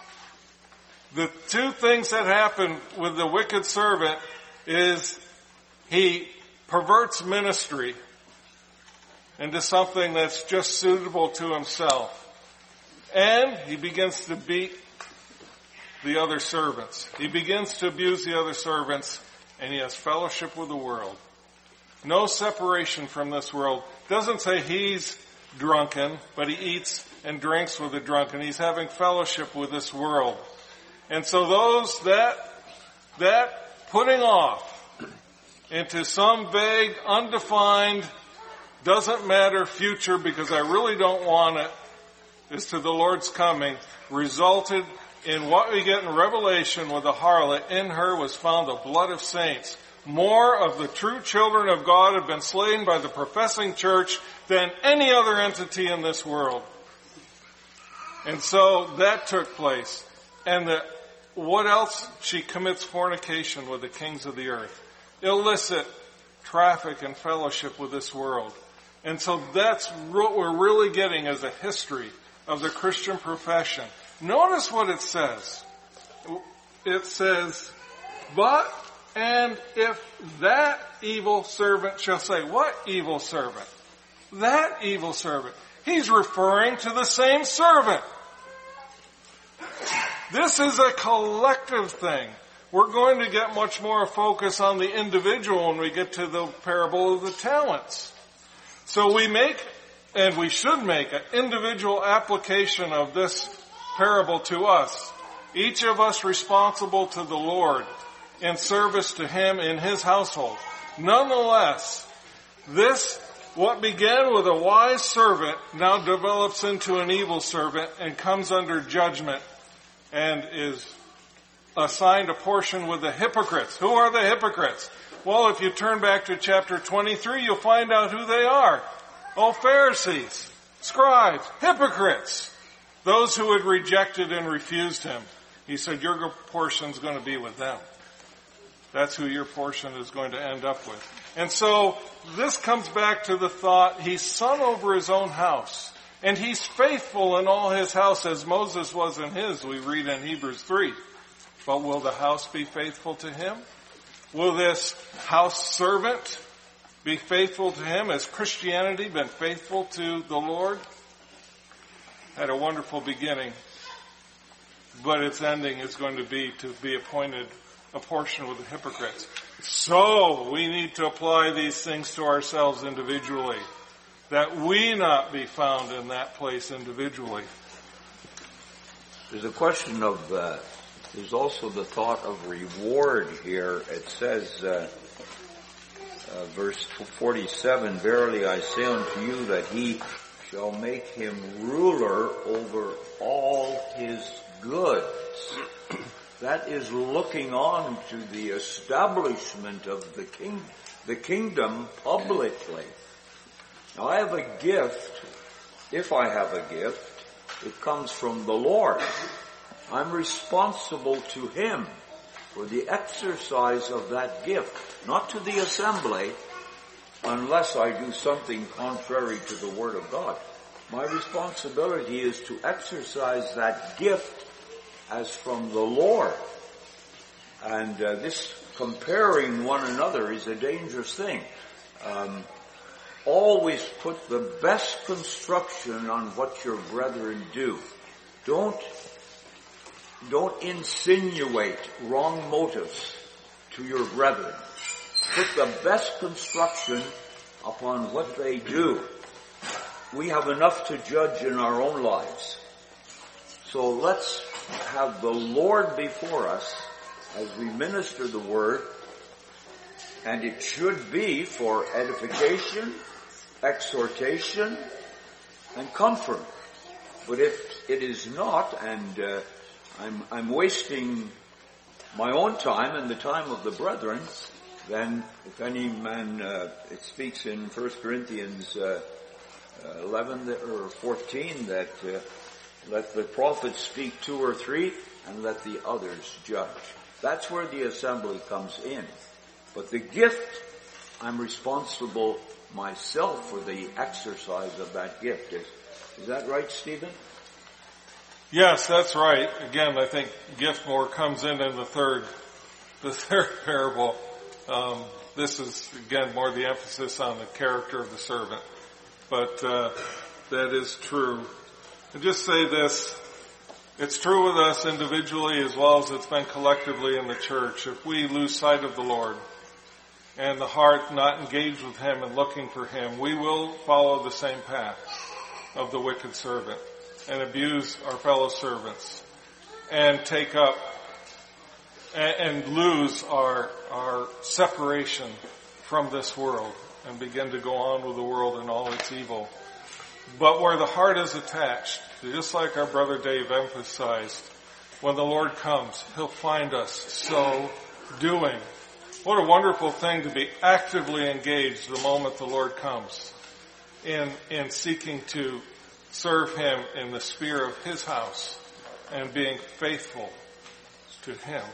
The two things that happen with the wicked servant is he perverts ministry into something that's just suitable to himself. And he begins to beat the other servants. He begins to abuse the other servants, and he has fellowship with the world. No separation from this world. Doesn't say he's drunken, but he eats and drinks with the drunken. He's having fellowship with this world. And so those that, that putting off into some vague, undefined, doesn't matter future because I really don't want it, is to the Lord's coming, resulted in what we get in Revelation with the harlot. In her was found the blood of saints, more of the true children of God have been slain by the professing church than any other entity in this world. And so that took place. And the, what else? She commits fornication with the kings of the earth. Illicit traffic and fellowship with this world. And so that's what we're really getting as a history of the Christian profession. Notice what it says. It says, but, and if that evil servant shall say, what evil servant? That evil servant. He's referring to the same servant. This is a collective thing. We're going to get much more focus on the individual when we get to the parable of the talents. So we make, and we should make, an individual application of this parable to us. Each of us responsible to the Lord in service to Him in His household. Nonetheless, this, what began with a wise servant, now develops into an evil servant and comes under judgment and is assigned a portion with the hypocrites. Who are the hypocrites? Well, if you turn back to chapter twenty-three, you'll find out who they are. Oh, Pharisees, scribes, hypocrites. Those who had rejected and refused Him. He said, your portion's going to be with them. That's who your portion is going to end up with. And so, this comes back to the thought, He's son over His own house. And He's faithful in all His house as Moses was in his, we read in Hebrews three. But will the house be faithful to Him? Will this house servant be faithful to Him? Has Christianity been faithful to the Lord? Had a wonderful beginning, but its ending is going to be to be appointed a portion with the hypocrites. So we need to apply these things to ourselves individually, that we not be found in that place individually. There's a question of, uh, there's also the thought of reward here. It says, uh, uh, verse forty-seven, verily I say unto you that He shall make him ruler over all his goods. That is looking on to the establishment of the king, the kingdom publicly. Now I have a gift. If I have a gift, it comes from the Lord. I'm responsible to Him for the exercise of that gift, not to the assembly, unless I do something contrary to the Word of God. My responsibility is to exercise that gift as from the Lord. And uh, this comparing one another is a dangerous thing. Um, always put the best construction on what your brethren do. Don't, don't insinuate wrong motives to your brethren. Put the best construction upon what they do. We have enough to judge in our own lives. So let's have the Lord before us as we minister the Word, and it should be for edification, exhortation, and comfort. But if it is not, and uh, I'm, I'm wasting my own time and the time of the brethren, then if any man, uh, it speaks in First Corinthians uh, eleven or fourteen that uh, let the prophets speak two or three and let the others judge. That's where the assembly comes in. But the gift, I'm responsible myself for the exercise of that gift. Is, is that right, Stephen? Yes, that's right. Again, I think gift more comes in in the third, the third parable. Um, this is, again, more the emphasis on the character of the servant. But uh, that is true. And just say this, it's true with us individually as well as it's been collectively in the church. If we lose sight of the Lord and the heart not engaged with Him and looking for Him, we will follow the same path of the wicked servant and abuse our fellow servants and take up and lose our, our separation from this world and begin to go on with the world and all its evil. But where the heart is attached, just like our brother Dave emphasized, when the Lord comes, He'll find us so doing What a wonderful thing to be actively engaged the moment the Lord comes in, in seeking to serve Him in the sphere of His house and being faithful to Him.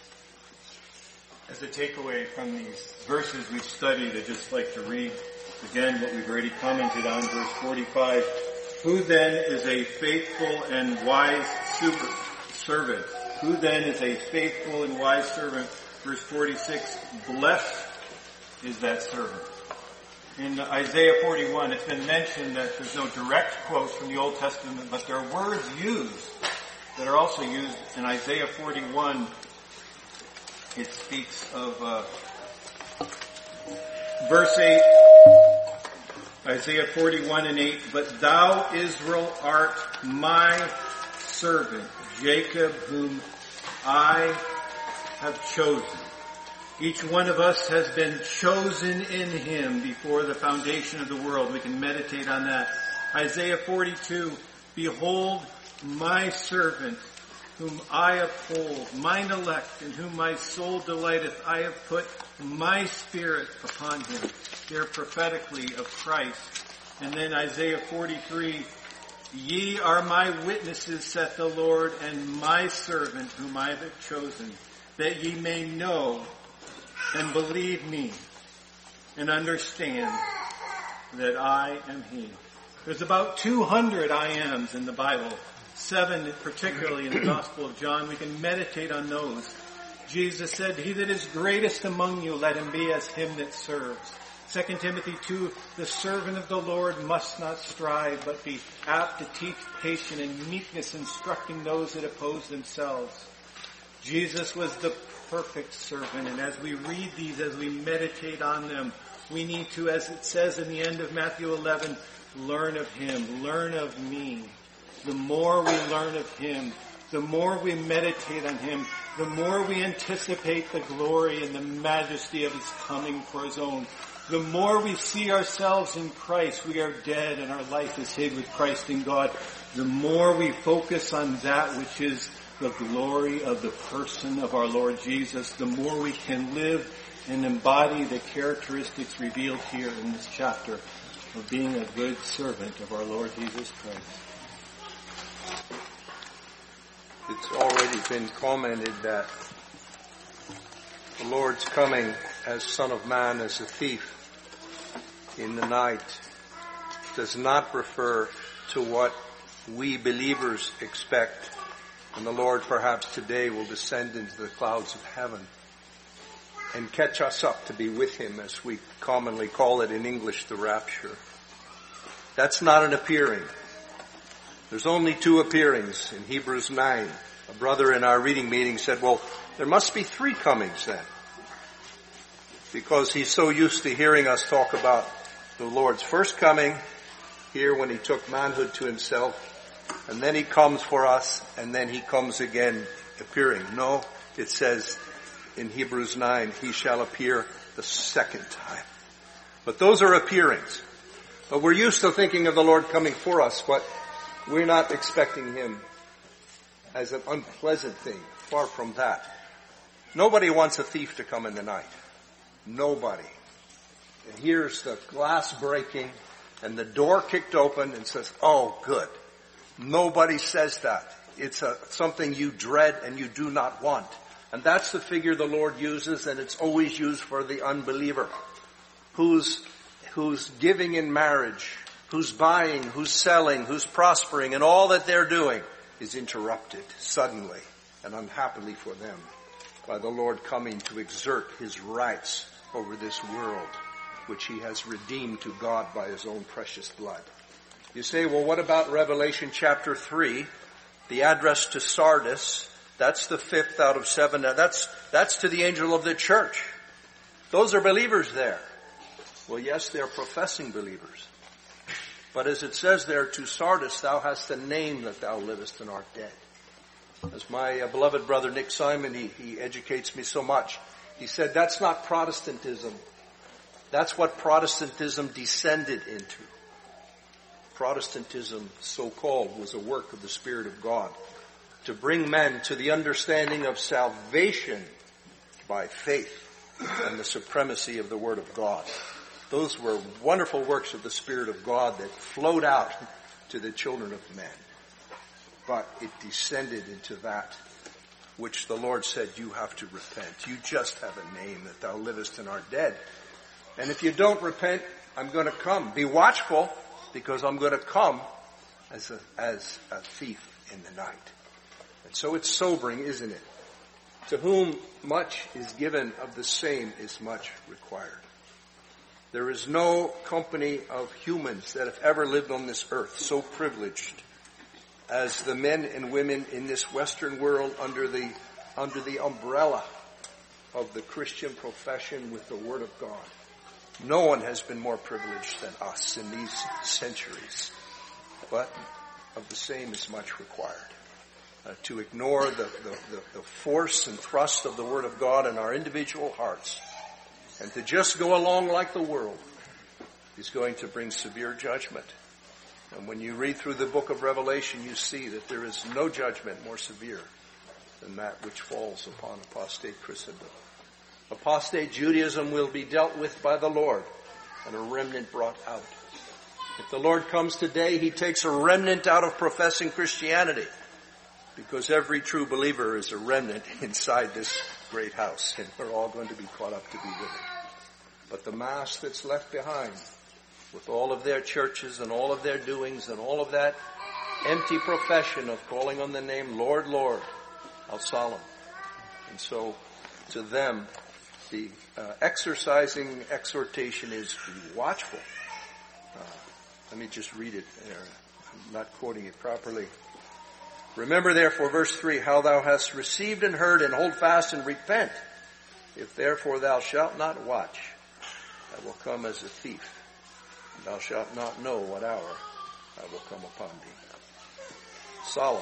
As a takeaway from these verses we've studied, I'd just like to read again what we've already commented on, verse forty-five. Who then is a faithful and wise super servant? Who then is a faithful and wise servant? Verse forty-six, blessed is that servant. In Isaiah forty-one, it's been mentioned that there's no direct quote from the Old Testament, but there are words used that are also used in Isaiah forty-one. It speaks of uh, verse eight, Isaiah forty-one and eight, but thou, Israel, art my servant, Jacob, whom I have chosen. Each one of us has been chosen in Him before the foundation of the world. We can meditate on that. Isaiah forty-two, behold my servant, whom I uphold, mine elect, in whom my soul delighteth. I have put my spirit upon him. Here prophetically of Christ. And then Isaiah forty-three, ye are my witnesses, saith the Lord, and my servant whom I have chosen, that ye may know and believe me and understand that I am He. There's about two hundred I ams in the Bible. Seven, particularly in the Gospel of John. We can meditate on those. Jesus said, he that is greatest among you, let him be as him that serves. Second Timothy two, the servant of the Lord must not strive, but be apt to teach patience and meekness, instructing those that oppose themselves. Jesus was the perfect servant, and as we read these, as we meditate on them, we need to, as it says in the end of Matthew eleven, learn of Him, learn of me. The more we learn of Him, the more we meditate on Him, the more we anticipate the glory and the majesty of His coming for His own. The more we see ourselves in Christ, we are dead and our life is hid with Christ in God. The more we focus on that which is the glory of the person of our Lord Jesus, the more we can live and embody the characteristics revealed here in this chapter of being a good servant of our Lord Jesus Christ. It's already been commented that the Lord's coming as Son of Man, as a thief in the night, does not refer to what we believers expect. And the Lord perhaps today will descend into the clouds of heaven and catch us up to be with Him, as we commonly call it in English, the rapture. That's not an appearing. There's only two appearings in Hebrews nine. A brother in our reading meeting said, well, there must be three comings then. Because he's so used to hearing us talk about the Lord's first coming, here when He took manhood to Himself, and then He comes for us, and then He comes again appearing. No, it says in Hebrews nine, He shall appear the second time. But those are appearings. But we're used to thinking of the Lord coming for us, but we're not expecting Him as an unpleasant thing. Far from that. Nobody wants a thief to come in the night. Nobody. And here's the glass breaking and the door kicked open and says, oh, good. Nobody says that. It's a, something you dread and you do not want. And that's the figure the Lord uses, and it's always used for the unbeliever. Who's, who's giving in marriage, who's buying, who's selling, who's prospering, and all that they're doing is interrupted suddenly and unhappily for them by the Lord coming to exert His rights over this world, which He has redeemed to God by His own precious blood. You say, well, what about Revelation chapter three, the address to Sardis? That's the fifth out of seven. That's, that's to the angel of the church. Those are believers there. Well, yes, they're professing believers. But as it says there, to Sardis, thou hast a name that thou livest and art dead. As my uh, beloved brother Nick Simon, he, he educates me so much. He said, that's not Protestantism. That's what Protestantism descended into. Protestantism, so-called, was a work of the Spirit of God to bring men to the understanding of salvation by faith and the supremacy of the Word of God. Those were wonderful works of the Spirit of God that flowed out to the children of men. But it descended into that which the Lord said, you have to repent. You just have a name that thou livest and art dead. And if you don't repent, I'm going to come. Be watchful, because I'm going to come as a, as a thief in the night. And so it's sobering, isn't it? To whom much is given, of the same is much required. There is no company of humans that have ever lived on this earth so privileged as the men and women in this Western world under the, under the umbrella of the Christian profession with the Word of God. No one has been more privileged than us in these centuries. But of the same is much required. Uh, to ignore the, the, the, the force and thrust of the Word of God in our individual hearts and to just go along like the world is going to bring severe judgment. And when you read through the book of Revelation, you see that there is no judgment more severe than that which falls upon apostate Christendom. Apostate Judaism will be dealt with by the Lord and a remnant brought out. If the Lord comes today, He takes a remnant out of professing Christianity, because every true believer is a remnant inside this great house, and we're all going to be caught up to be with Him. But the mass that's left behind, with all of their churches and all of their doings and all of that empty profession of calling on the name Lord, Lord, how solemn. And so to them, the uh, exercising exhortation is to be watchful. Uh, let me just read it there. I'm not quoting it properly. Remember therefore, verse three, how thou hast received and heard, and hold fast and repent. If therefore thou shalt not watch, I will come as a thief, and thou shalt not know what hour I will come upon thee. Solemn.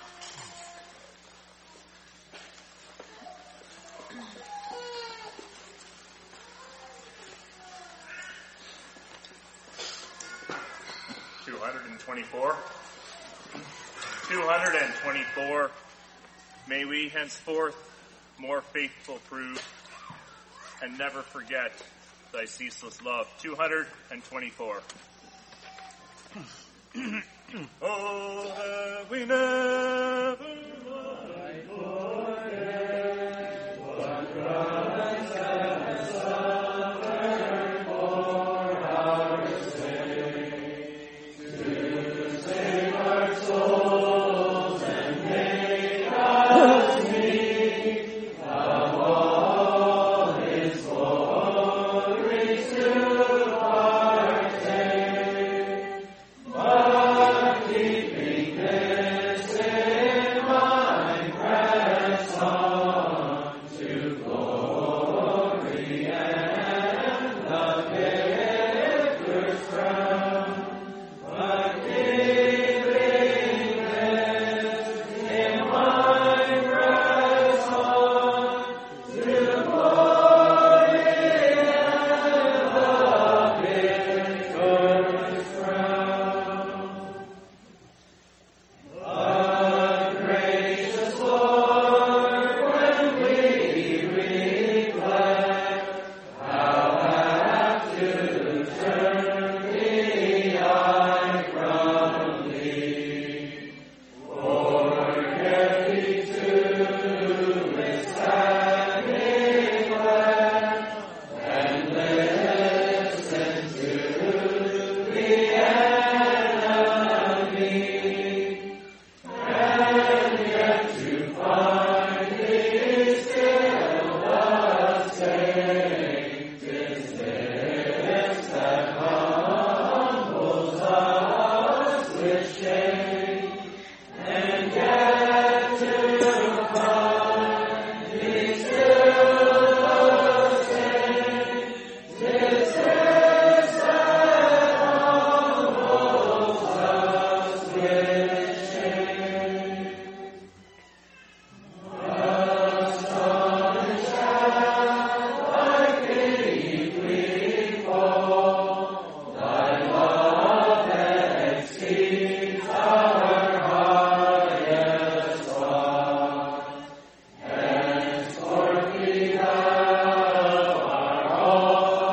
two hundred twenty-four. two hundred twenty-four. May we henceforth more faithful prove and never forget thy ceaseless love. two hundred twenty-four. Oh, have we never loved